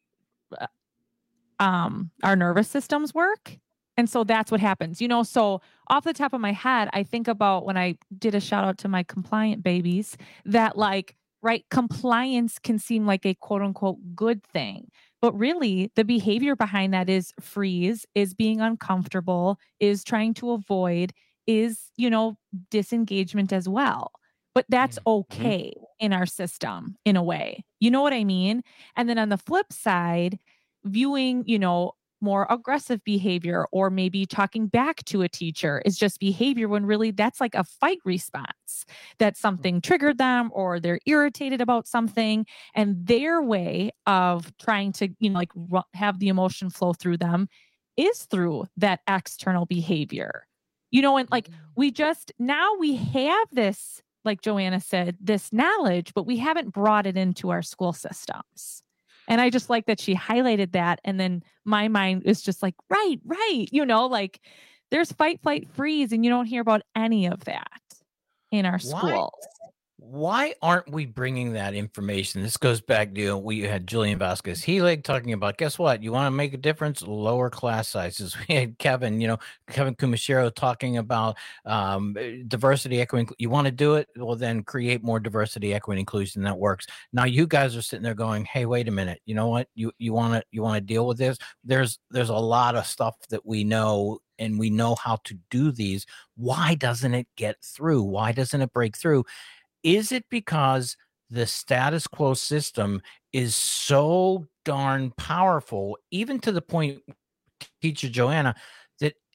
our nervous systems work. And so that's what happens, so off the top of my head, I think about when I did a shout out to my compliant babies that compliance can seem like a quote unquote good thing, but really the behavior behind that is freeze, is being uncomfortable, is trying to avoid, is, disengagement as well. But that's okay in our system in a way. You know what I mean? And then on the flip side, viewing, more aggressive behavior or maybe talking back to a teacher is just behavior when really that's like a fight response, that something triggered them or they're irritated about something. And their way of trying to, have the emotion flow through them is through that external behavior, and now we have this, like Joanna said, this knowledge, but we haven't brought it into our school systems. And I just like that she highlighted that. And then my mind is just like, right. There's fight, flight, freeze. And you don't hear about any of that in our schools. Why aren't we bringing that information? This goes back to, we had Julian Vasquez-Helig talking about, guess what? You want to make a difference? Lower class sizes. We had Kevin Kumashiro talking about diversity, equity. You want to do it? Well, then create more diversity, equity, inclusion that works. Now you guys are sitting there going, hey, wait a minute. You know what? You want to deal with this? There's a lot of stuff that we know, and we know how to do these. Why doesn't it get through? Why doesn't it break through? Is it because the status quo system is so darn powerful, even to the point, Teacher Joanna, that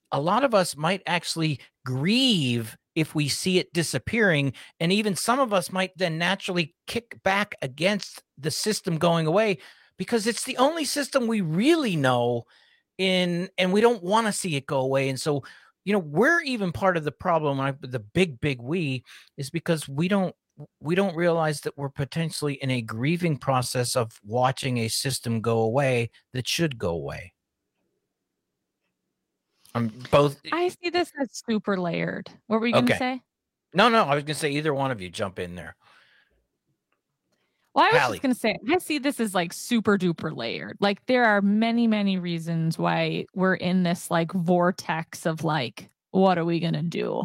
a lot of us might actually grieve if we see it disappearing. And even some of us might then naturally kick back against the system going away because it's the only system we really know and we don't want to see it go away. And so, we're even part of the problem. The big we is because we don't realize that we're potentially in a grieving process of watching a system go away that should go away. I see this as super layered. What were you going to say? No, I was going to say either one of you jump in there. Well, I was just going to say, I see this as like super duper layered. Like there are many, many reasons why we're in this like vortex of like, what are we going to do?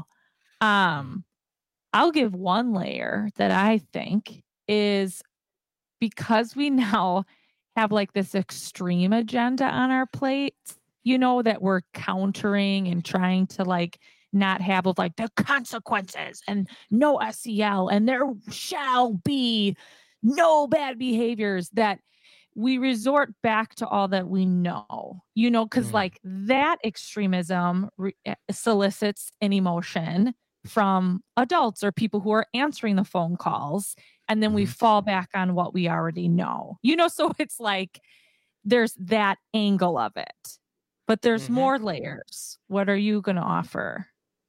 I'll give one layer that I think is because we now have like this extreme agenda on our plates, that we're countering and trying to like not have of like the consequences and no SEL and there shall be no bad behaviors, that we resort back to all that we know, because like that extremism solicits an emotion from adults or people who are answering the phone calls. And then we fall back on what we already know, so it's like there's that angle of it, but there's more layers. What are you going to offer?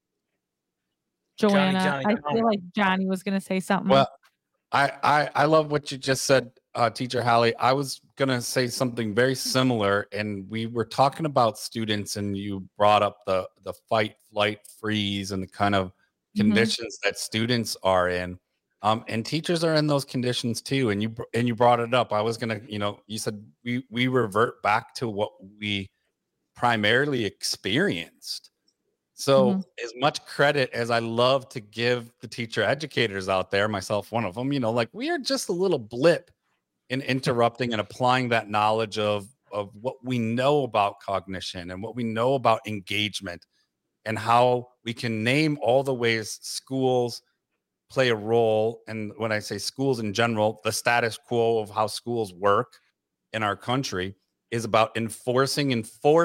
Joanna, Johnny, I feel like Johnny was going to say something. Well, I love what you just said, Teacher Hallie. I was going to say something very similar, and we were talking about students, and you brought up the fight, flight, freeze, and the kind of conditions that students are in. And teachers are in those conditions too. And you brought it up. I was going to, you said we revert back to what we primarily experienced. So as much credit as I love to give the teacher educators out there, myself one of them, like we are just a little blip in interrupting and applying that knowledge of what we know about cognition and what we know about engagement and how we can name all the ways schools play a role. And when I say schools in general, the status quo of how schools work in our country is about enforcing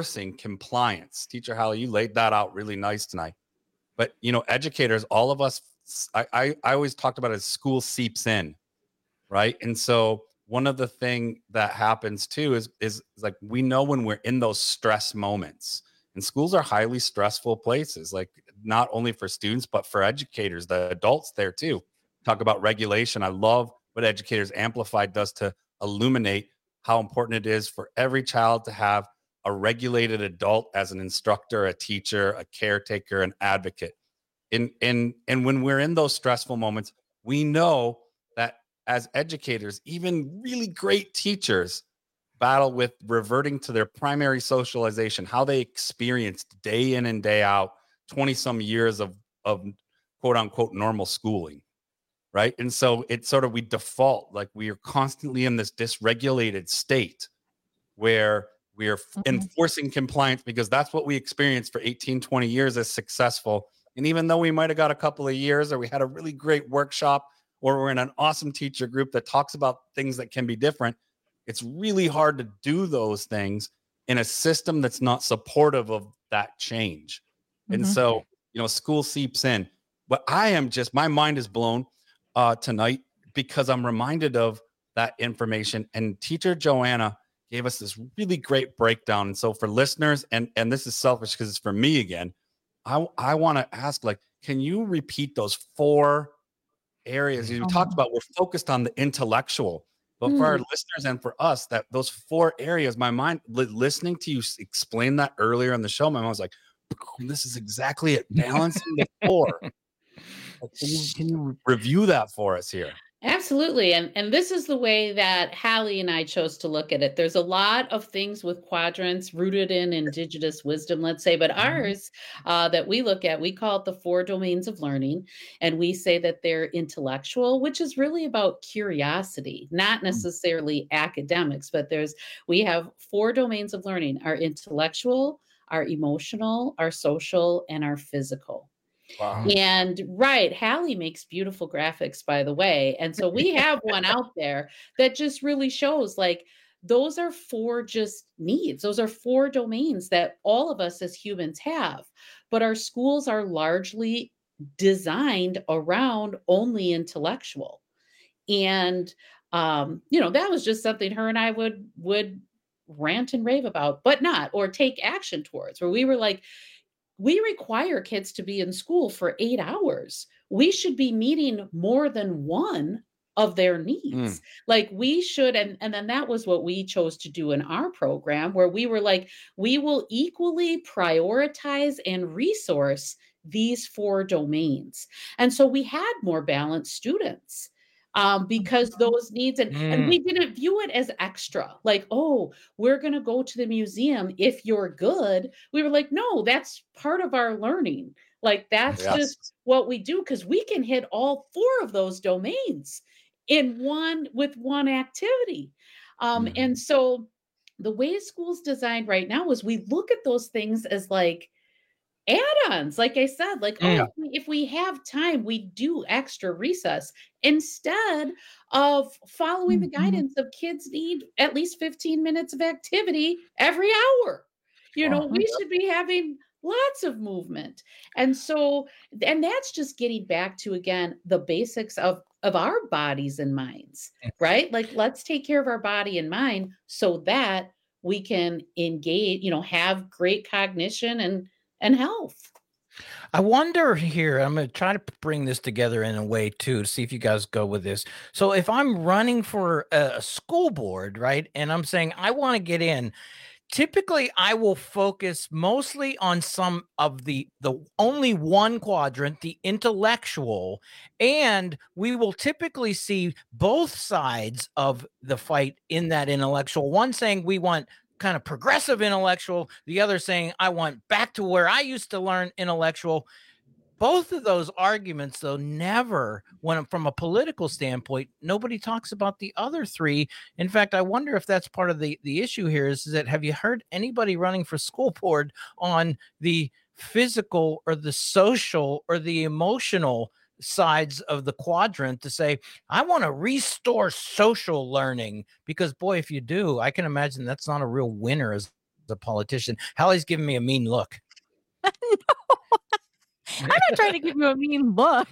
compliance. Teacher Hallie, you laid that out really nice tonight. But, educators, all of us, I always talked about it as school seeps in, right? And so one of the thing that happens too is like, we know when we're in those stress moments, and schools are highly stressful places, like not only for students, but for educators, the adults there too. Talk about regulation. I love what Educators Amplified does to illuminate how important it is for every child to have a regulated adult as an instructor, a teacher, a caretaker, an advocate. And when we're in those stressful moments, we know that as educators, even really great teachers battle with reverting to their primary socialization, how they experienced day in and day out, 20 some years of quote unquote normal schooling. Right. And so it's sort of, we default, like we are constantly in this dysregulated state where we are enforcing compliance because that's what we experienced for 18, 20 years as successful. And even though we might have got a couple of years or we had a really great workshop or we're in an awesome teacher group that talks about things that can be different, it's really hard to do those things in a system that's not supportive of that change. And so, school seeps in. But my mind is blown tonight because I'm reminded of that information. And Teacher Joanna gave us this really great breakdown. And so for listeners, and this is selfish because it's for me again, I want to ask, like, can you repeat those 4 areas you talked about? We're focused on the intellectual, but for our listeners and for us, that those 4 areas, my mind, listening to you explain that earlier in the show, my mind was like, this is exactly it. Balancing the 4. Can you review that for us here? Absolutely. And this is the way that Hallie and I chose to look at it. There's a lot of things with quadrants rooted in indigenous wisdom, let's say, but ours that we look at, we call it the 4 domains of learning. And we say that they're intellectual, which is really about curiosity, not necessarily academics, but we have 4 domains of learning: our intellectual, our emotional, our social, and our physical. Wow. And right, Hallie makes beautiful graphics, by the way. And so we have one out there that just really shows like those are 4 just needs. Those are 4 domains that all of us as humans have. But our schools are largely designed around only intellectual. And that was just something her and I would rant and rave about, but not, or take action towards, where we were like, we require kids to be in school for 8 hours. We should be meeting more than one of their needs. Like we should, and then that was what we chose to do in our program, where we were like, we will equally prioritize and resource these 4 domains. And so we had more balanced students. Because those needs, and we didn't view it as extra, like, oh, we're going to go to the museum if you're good. We were like, no, that's part of our learning. Like, that's just what we do, because we can hit all 4 of those domains with one activity. And so the way school's designed right now is we look at those things as like add-ons, like I said, like, if we have time, we do extra recess instead of following the guidance of kids need at least 15 minutes of activity every hour. We should be having lots of movement. And that's just getting back to, again, the basics of our bodies and minds, right? Like, let's take care of our body and mind so that we can engage, have great cognition and health. I wonder here, I'm going to try to bring this together in a way too, to see if you guys go with this. So if I'm running for a school board, right, and I'm saying I want to get in, typically I will focus mostly on some of the only one quadrant, the intellectual, and we will typically see both sides of the fight in that intellectual. One saying we want kind of progressive intellectual, the other saying I want back to where I used to learn intellectual. Both of those arguments, though, never, when from a political standpoint, nobody talks about the other 3. In fact, I wonder if that's part of the issue here is that, have you heard anybody running for school board on the physical or the social or the emotional sides of the quadrant to say, I want to restore social learning? Because boy, if you do, I can imagine that's not a real winner as a politician. Hallie's giving me a mean look. I'm not trying to give you a mean look.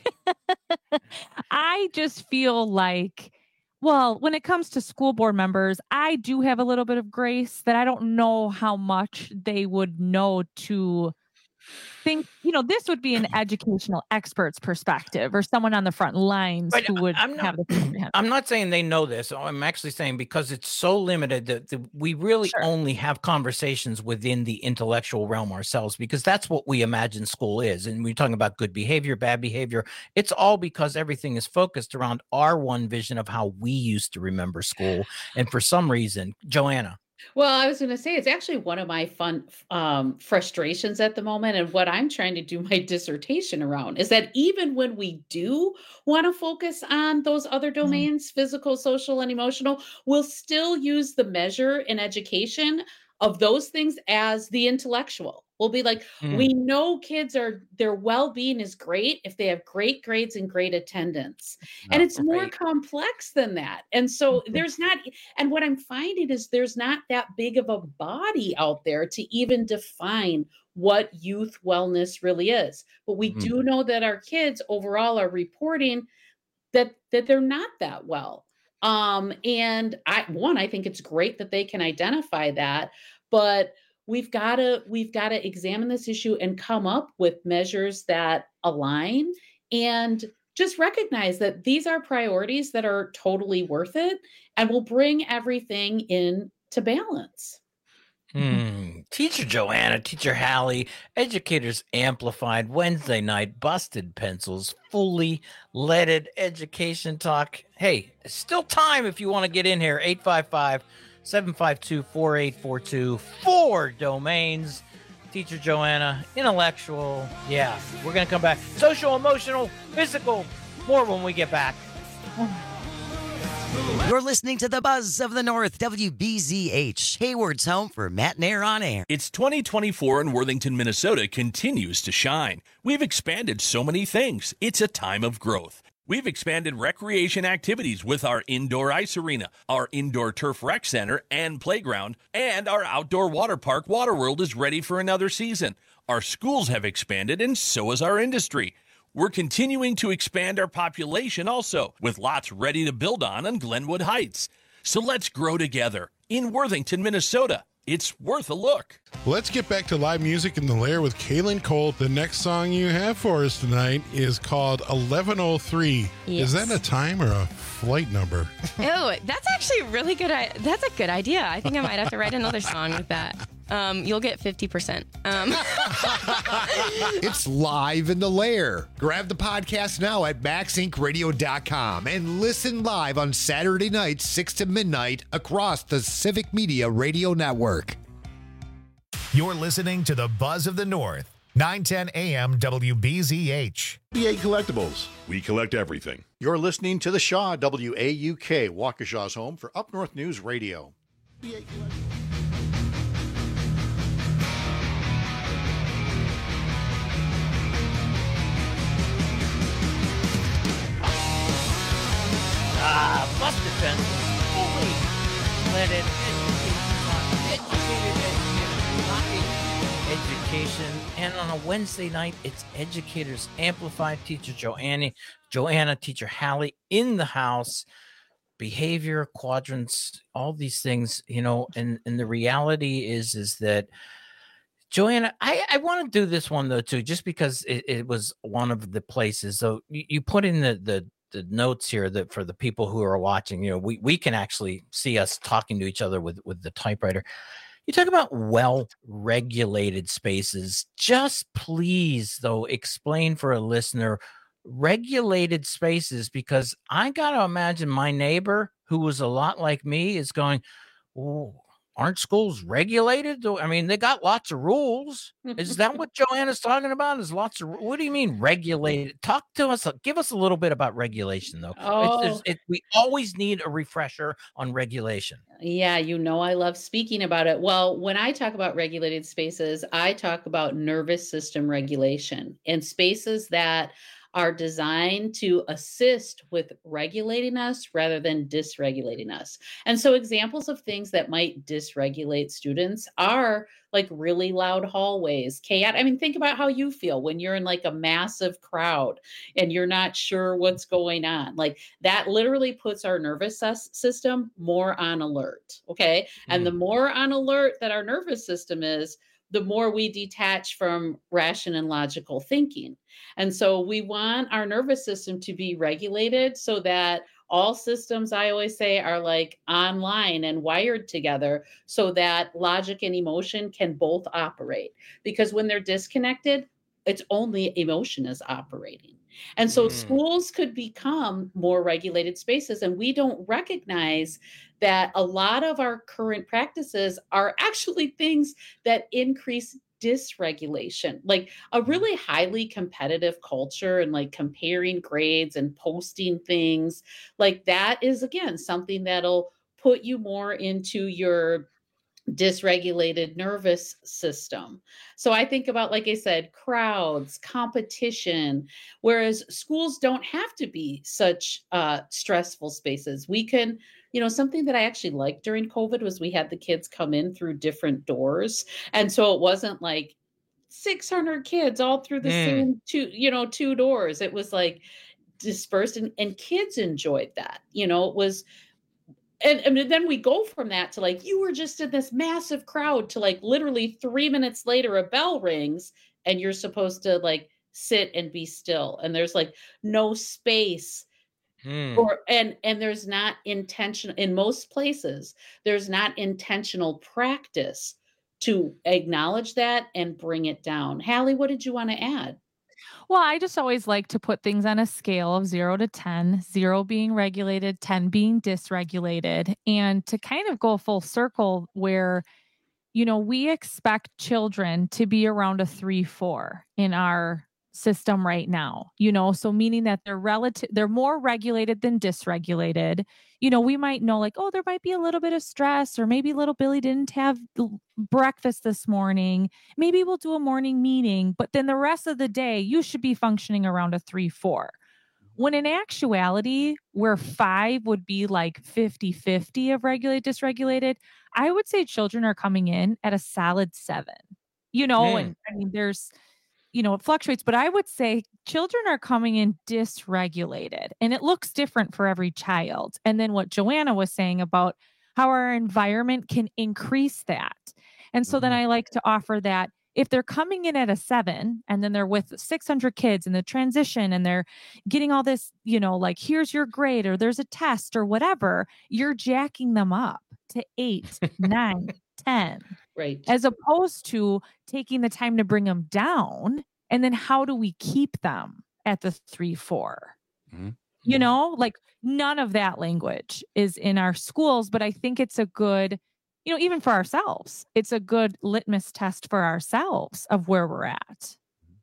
I just feel like, well, when it comes to school board members, I do have a little bit of grace that I don't know how much they would know to think, this would be an educational expert's perspective or someone on the front lines who would have the. I'm not saying they know this. I'm actually saying because it's so limited that we really only have conversations within the intellectual realm ourselves, because that's what we imagine school is. And we're talking about good behavior, bad behavior. It's all because everything is focused around our one vision of how we used to remember school. And for some reason, Joanna. Well, I was going to say, it's actually one of my fun frustrations at the moment. And what I'm trying to do my dissertation around is that even when we do want to focus on those other domains, physical, social, and emotional, we'll still use the measure in education of those things as the intellectual. We'll be like, we know their well-being is great if they have great grades and great attendance. And it's more complex than that. And so and what I'm finding is there's not that big of a body out there to even define what youth wellness really is. But we do know that our kids overall are reporting that they're not that well. And I think it's great that they can identify that, but we've got to examine this issue and come up with measures that align and just recognize that these are priorities that are totally worth it and will bring everything into balance. Teacher Joanna, Teacher Hallie, Educators Amplified, Wednesday night, Busted Pencils, fully leaded education talk. Hey, still time if you want to get in here. 855-752-4842. 4 domains. Teacher Joanna, intellectual. Yeah, we're going to come back. Social, emotional, physical. More when we get back. You're listening to the Buzz of the North, WBZH, Hayward's home for Matt and Air on Air. It's 2024 and Worthington, Minnesota continues to shine. We've expanded so many things. It's a time of growth. We've expanded recreation activities with our indoor ice arena, our indoor turf rec center and playground, and our outdoor water park, Waterworld, is ready for another season. Our schools have expanded, and so has our industry. We're continuing to expand our population also, with lots ready to build on Glenwood Heights. So let's grow together in Worthington, Minnesota. It's worth a look. Let's get back to live music in the Lair with Kaylin Colt. The next song you have for us tonight is called 1103. Yes. Is that a time or a flight number? Oh, that's actually really good. That's a good idea. I think I might have to write another song with that. You'll get 50%. It's live in the Lair. Grab the podcast now at MaxIncRadio.com and listen live on Saturday nights, 6 to midnight, across the Civic Media Radio Network. You're listening to the Buzz of the North, 910 AM WBZH. BA Collectibles. We collect everything. You're listening to the Shaw, WAUK, Waukesha's home for Up North News Radio. BA Must have been fully leaded education. And on a Wednesday night, it's Educators Amplified. Teacher Joanna, Teacher Hallie in the house. Behavior, quadrants, all these things, and the reality is that Joanna, I want to do this one though too, just because it was one of the places. So you put in the notes here that for the people who are watching, we can actually see us talking to each other with the typewriter. You talk about well-regulated spaces. Just please, though, explain for a listener regulated spaces, because I got to imagine my neighbor, who was a lot like me, is going, oh, aren't schools regulated? I mean, they got lots of rules. Is that what Joanna's talking about? Is lots of, what do you mean regulated? Talk to us. Give us a little bit about regulation, though. We always need a refresher on regulation. Yeah, I love speaking about it. Well, when I talk about regulated spaces, I talk about nervous system regulation and spaces that are designed to assist with regulating us rather than dysregulating us. And so examples of things that might dysregulate students are like really loud hallways, chaos. I mean, think about how you feel when you're in like a massive crowd and you're not sure what's going on. Like that literally puts our nervous system more on alert. Okay. And the more on alert that our nervous system is, the more we detach from rational and logical thinking. And so we want our nervous system to be regulated so that all systems, I always say, are like online and wired together so that logic and emotion can both operate. Because when they're disconnected, it's only emotion is operating. And so schools could become more regulated spaces. And we don't recognize that a lot of our current practices are actually things that increase dysregulation, like a really highly competitive culture and like comparing grades and posting things like that is, again, something that'll put you more into your dysregulated nervous system. So I think about, like I said, crowds, competition, whereas schools don't have to be such stressful spaces. We can, something that I actually liked during COVID was we had the kids come in through different doors. And so it wasn't like 600 kids all through the same two doors. It was like dispersed and kids enjoyed that. It was, and then we go from that to like, you were just in this massive crowd to like literally 3 minutes later, a bell rings and you're supposed to like sit and be still. And there's like no space and there's not intentional in most places, there's not intentional practice to acknowledge that and bring it down. Hallie, what did you want to add? Well, I just always like to put things on a scale of 0 to 10, 0 being regulated, 10 being dysregulated, and to kind of go full circle where, we expect children to be around a 3-4 in our system right now, so meaning that they're more regulated than dysregulated. We might know like, oh, there might be a little bit of stress, or maybe little Billy didn't have breakfast this morning. Maybe we'll do a morning meeting, but then the rest of the day, you should be functioning around a 3-4. When in actuality, where 5 would be like 50-50 of regulated, dysregulated, I would say children are coming in at a solid 7. And I mean, there's, it fluctuates, but I would say children are coming in dysregulated, and it looks different for every child. And then what Joanna was saying about how our environment can increase that. And so then I like to offer that if they're coming in at a 7 and then they're with 600 kids in the transition and they're getting all this, like here's your grade or there's a test or whatever, you're jacking them up to 8, 9, 10. Right. As opposed to taking the time to bring them down. And then how do we keep them at the 3, 4? Like none of that language is in our schools, but I think it's a good, even for ourselves, it's a good litmus test for ourselves of where we're at,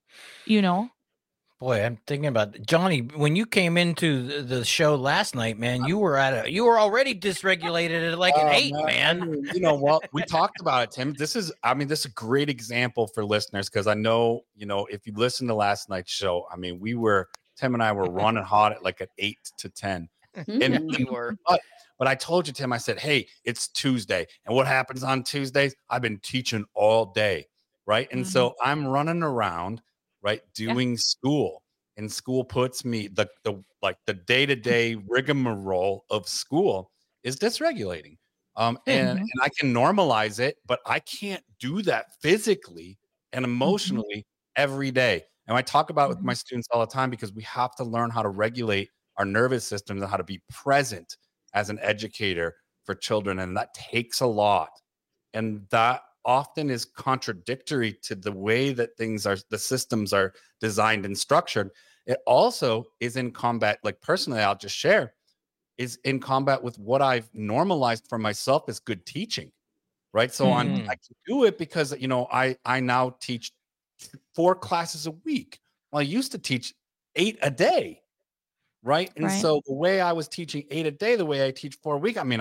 Boy, I'm thinking about Johnny. When you came into the show last night, man, you were already dysregulated at like an 8, man. You know what? We talked about it, Tim. This is a great example for listeners because I know, if you listen to last night's show, I mean, Tim and I were running hot at like an 8 to 10. And we were. But I told you, Tim, I said, hey, it's Tuesday. And what happens on Tuesdays? I've been teaching all day, right? And so I'm running around, right, doing school. And school puts me, the day-to-day rigmarole of school is dysregulating. And I can normalize it, but I can't do that physically and emotionally every day. And I talk about it with my students all the time because we have to learn how to regulate our nervous systems and how to be present as an educator for children. And that takes a lot. And that often is contradictory to the way that the systems are designed and structured. It also is in combat, like personally, I'll just share, is in combat with what I've normalized for myself as good teaching, right? So I can do it because, I now teach 4 classes a week. Well, I used to teach 8 a day. Right. And so the way I was teaching 8 a day, the way I teach 4 a week, I mean,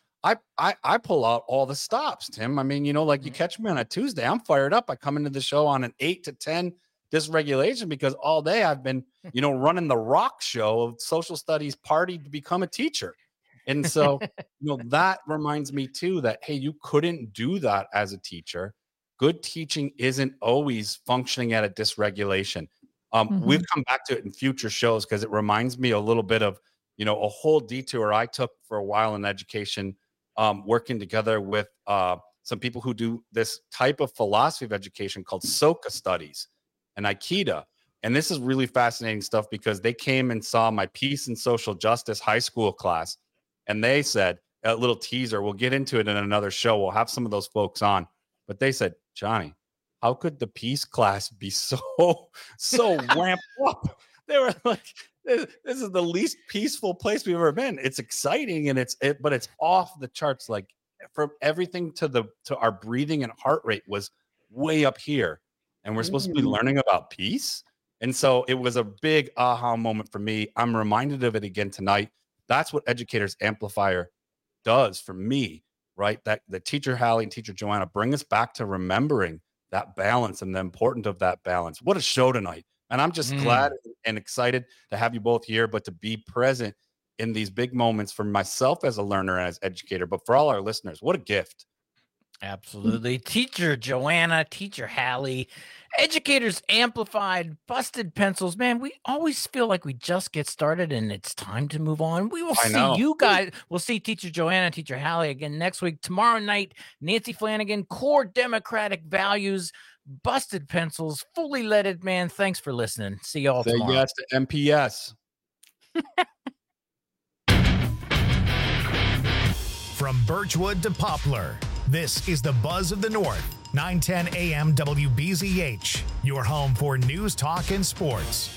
I pull out all the stops, Tim. I mean, you catch me on a Tuesday, I'm fired up. I come into the show on an 8 to 10 dysregulation because all day I've been, running the rock show of social studies party to become a teacher. And so, that reminds me too that, hey, you couldn't do that as a teacher. Good teaching isn't always functioning at a dysregulation. We'll come back to it in future shows because it reminds me a little bit of, a whole detour I took for a while in education, working together with some people who do this type of philosophy of education called Soka studies and Aikido. And this is really fascinating stuff because they came and saw my Peace and Social Justice high school class. And they said, a little teaser, we'll get into it in another show. We'll have some of those folks on. But they said, Johnny, how could the peace class be so ramped up? They were like, this is the least peaceful place we've ever been. It's exciting but it's off the charts. Like from everything to our breathing and heart rate was way up here. And we're supposed to be learning about peace. And so it was a big aha moment for me. I'm reminded of it again tonight. That's what Educators Amplifier does for me, right? That the teacher Hallie and teacher Joanna bring us back to remembering that balance and the importance of that balance. What a show tonight. And I'm just glad and excited to have you both here, but to be present in these big moments for myself as a learner and as educator, but for all our listeners, what a gift. Absolutely. Teacher Joanna, teacher Hallie, Educators Amplified, Busted Pencils. Man, we always feel like we just get started and it's time to move on. We will see you guys. We'll see teacher Joanna, teacher Hallie again next week. Tomorrow night, Nancy Flanagan, Core Democratic Values, Busted Pencils, Fully Leaded. Man, thanks for listening. See y'all tomorrow. Say yes to MPS. From Birchwood to Poplar, this is the Buzz of the North, 910 AM WBZH, your home for news, talk, and sports.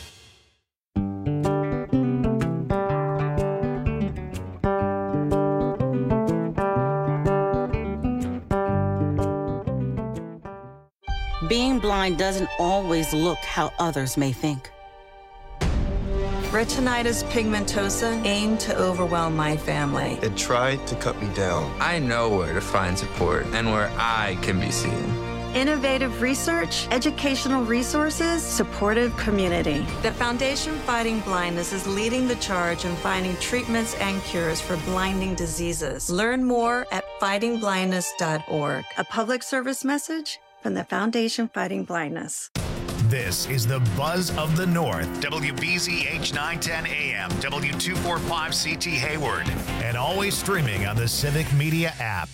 Being blind doesn't always look how others may think. Retinitis pigmentosa aimed to overwhelm my family. It tried to cut me down. I know where to find support and where I can be seen. Innovative research, educational resources, supportive community. The Foundation Fighting Blindness is leading the charge in finding treatments and cures for blinding diseases. Learn more at fightingblindness.org. A public service message from the Foundation Fighting Blindness. This is the Buzz of the North, WBZH 910 AM, W245CT Hayward, and always streaming on the Civic Media app.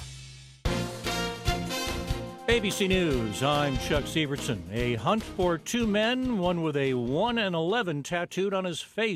ABC News, I'm Chuck Severson. A hunt for two men, one with a 1 and 11 tattooed on his face.